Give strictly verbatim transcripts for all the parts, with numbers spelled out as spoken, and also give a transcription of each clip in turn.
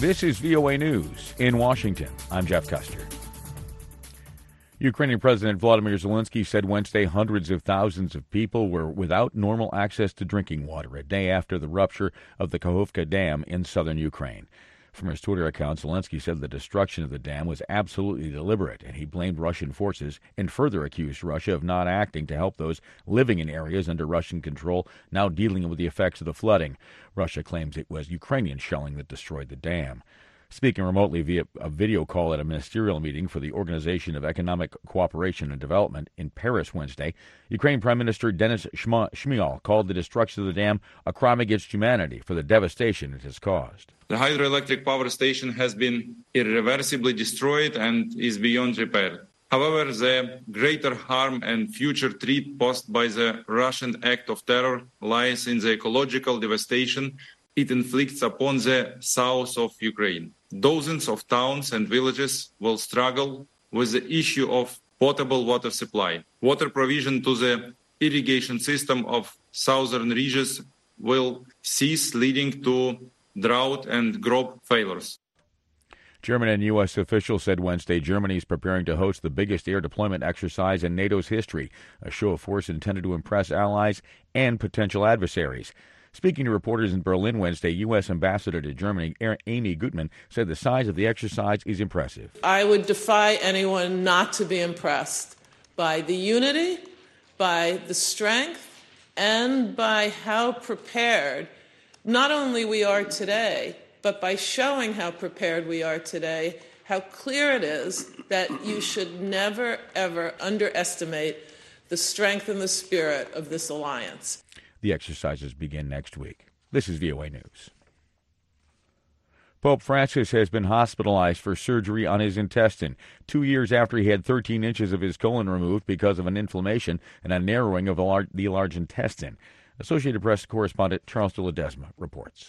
This is V O A News in Washington. I'm Jeff Custer. Ukrainian President Volodymyr Zelensky said Wednesday hundreds of thousands of people were without normal access to drinking water a day after the rupture of the Kakhovka Dam in southern Ukraine. From his Twitter account, Zelensky said the destruction of the dam was absolutely deliberate, and he blamed Russian forces and further accused Russia of not acting to help those living in areas under Russian control now dealing with the effects of the flooding. Russia claims it was Ukrainian shelling that destroyed the dam. Speaking remotely via a video call at a ministerial meeting for the Organization of Economic Cooperation and Development in Paris Wednesday, Ukraine Prime Minister Denis Shmyhal called the destruction of the dam a crime against humanity for the devastation it has caused. The hydroelectric power station has been irreversibly destroyed and is beyond repair. However, the greater harm and future threat posed by the Russian act of terror lies in the ecological devastation it inflicts upon the south of Ukraine. Dozens of towns and villages will struggle with the issue of potable water supply. Water provision to the irrigation system of southern regions will cease, leading to drought and crop failures. German and U S officials said Wednesday Germany is preparing to host the biggest air deployment exercise in NATO's history, a show of force intended to impress allies and potential adversaries. Speaking to reporters in Berlin Wednesday, U S Ambassador to Germany Amy Gutmann said the size of the exercise is impressive. I would defy anyone not to be impressed by the unity, by the strength, and by how prepared not only we are today, but by showing how prepared we are today, how clear it is that you should never, ever underestimate the strength and the spirit of this alliance. The exercises begin next week. This is V O A News. Pope Francis has been hospitalized for surgery on his intestine, two years after he had thirteen inches of his colon removed because of an inflammation and a narrowing of the large, the large intestine. Associated Press correspondent Charles de Ledesma reports.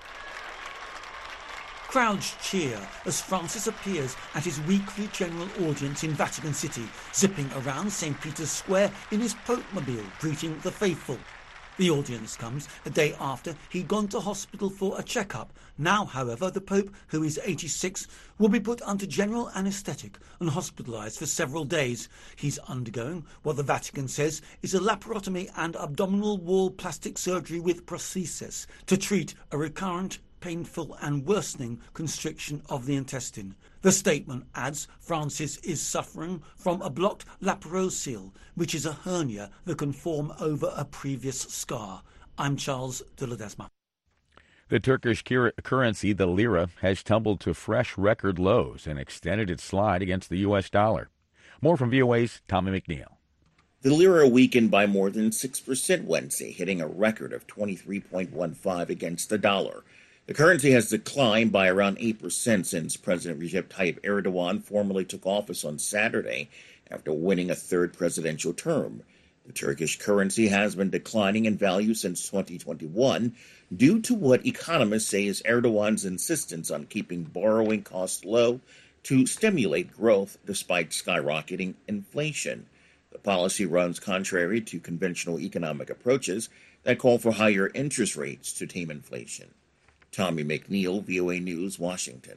Crowds cheer as Francis appears at his weekly general audience in Vatican City, zipping around Saint Peter's Square in his Pope-mobile, greeting the faithful. The audience comes a day after he'd gone to hospital for a checkup. Now, however, the Pope, who is eighty-six, will be put under general anaesthetic and hospitalised for several days. He's undergoing what the Vatican says is a laparotomy and abdominal wall plastic surgery with prosthesis to treat a recurrent, painful and worsening constriction of the intestine. The statement adds Francis is suffering from a blocked laparoscele, which is a hernia that can form over a previous scar. I'm Charles de Ledesma. The Turkish currency, the lira, has tumbled to fresh record lows and extended its slide against the U S dollar. More from V O A's Tommy McNeil. The lira weakened by more than six percent Wednesday, hitting a record of twenty-three point one five against the dollar. The currency has declined by around eight percent since President Recep Tayyip Erdogan formally took office on Saturday after winning a third presidential term. The Turkish currency has been declining in value since twenty twenty-one due to what economists say is Erdogan's insistence on keeping borrowing costs low to stimulate growth despite skyrocketing inflation. The policy runs contrary to conventional economic approaches that call for higher interest rates to tame inflation. Tommy McNeil, V O A News, Washington.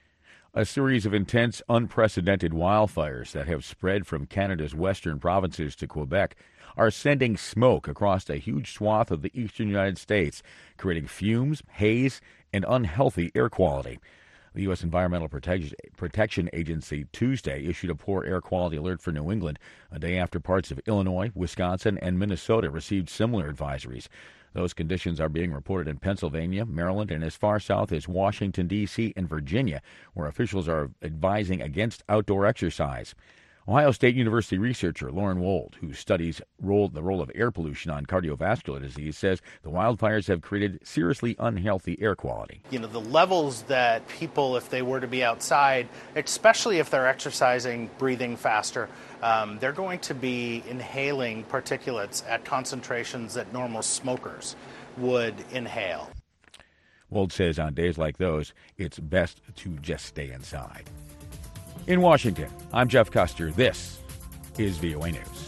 A series of intense, unprecedented wildfires that have spread from Canada's western provinces to Quebec are sending smoke across a huge swath of the eastern United States, creating fumes, haze, and unhealthy air quality. The U S Environmental Protection Agency Tuesday issued a poor air quality alert for New England, a day after parts of Illinois, Wisconsin, and Minnesota received similar advisories. Those conditions are being reported in Pennsylvania, Maryland, and as far south as Washington, D C and Virginia, where officials are advising against outdoor exercise. Ohio State University researcher Lauren Wold, who studies role, the role of air pollution on cardiovascular disease, says the wildfires have created seriously unhealthy air quality. You know, the levels that people, if they were to be outside, especially if they're exercising, breathing faster, um, they're going to be inhaling particulates at concentrations that normal smokers would inhale. Wold says on days like those, it's best to just stay inside. In Washington, I'm Jeff Custer. This is V O A News.